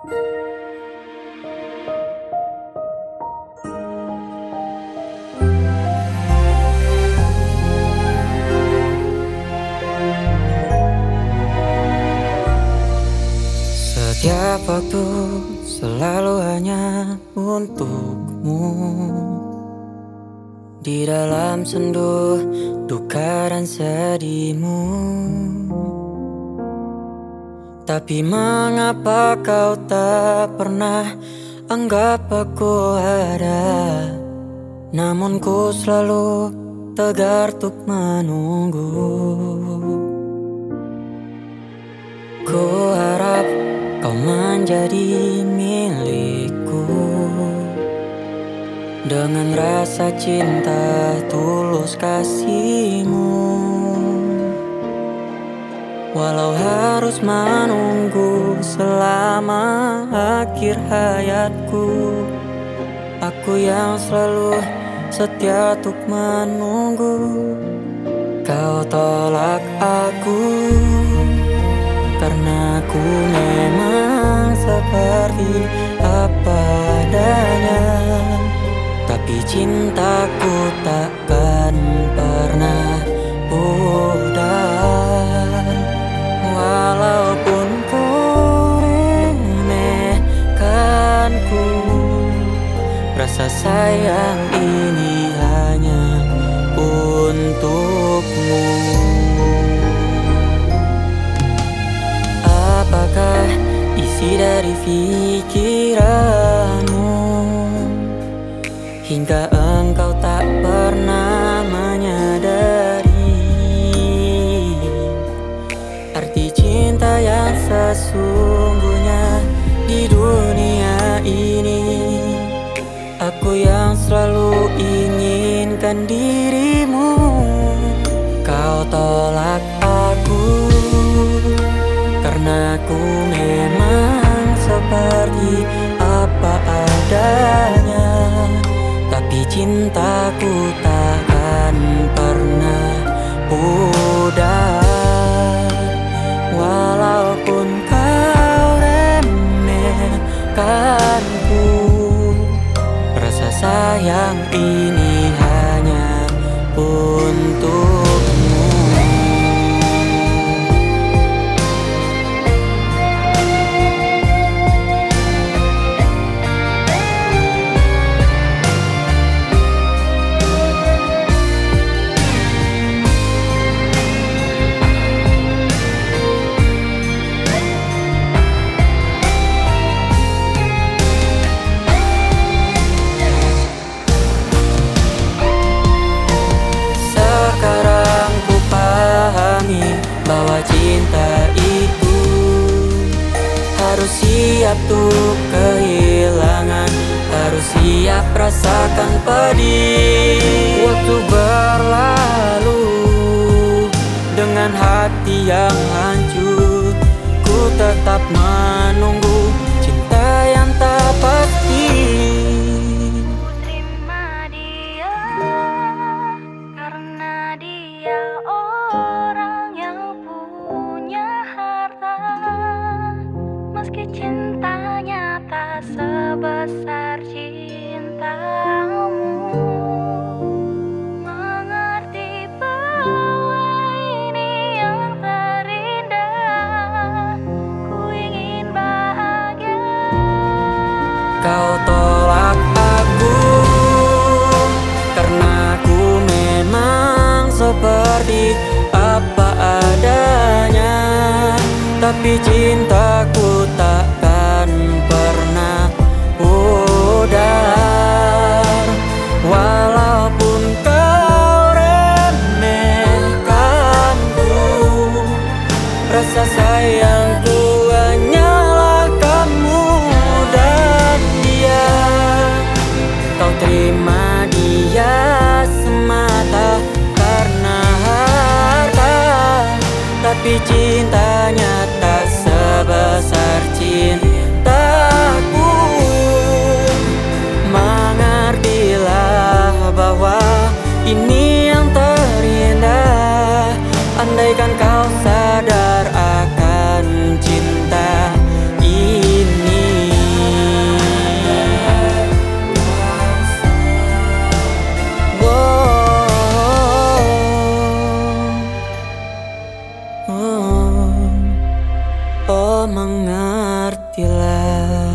Setiap waktu selalu hanya untukmu. Di dalam sendu duka dan sedihmu. Tapi mengapa kau tak pernah anggap aku ada? Namun ku selalu tegar untuk menunggu. Ku harap kau menjadi milikku dengan rasa cinta tulus kasihmu. Walau harus menunggu selama akhir hayatku, aku yang selalu setia untuk menunggu. Kau tolak aku karena aku memang seperti apa adanya. Tapi cintaku takkan pernah pudar. Walaupun kau remehkanku, rasa sayang ini hanya untukmu. Apakah isi dari pikiranmu hingga engkau tak pernah menyadari arti cinta yang sesungguhnya di dunia ini? Aku yang selalu inginkan dirimu, kau tolak aku karena aku memang seperti apa adanya. Tapi cintaku takkan pernah pudar. Walaupun kau remehkanku, rasa sayang ini hanya untukmu. Bahwa cinta itu harus siap untuk kehilangan, harus siap rasakan pedih. Waktu berlalu dengan hati yang hancur, ku tetap menunggu cinta yang tak pasti. Terima dia karena dia orang yang punya harta. Meski cintanya tak sebesar cintamu, mengerti bahwa ini yang terindah. Ku ingin bahagia. Kau tolak aku karena aku memang seperti apa adanya. Tapi cintaku takkan pernah pudar. Walaupun kau remehkanku, rasa sayangku hanyalah kamu dan dia. Kau terima dia semata karena harta, tapi cintanya tak sebesar cintaku. Mengertilah bahwa ini yang terindah. Andaikan kau sadar akan cinta ini. mengertilah.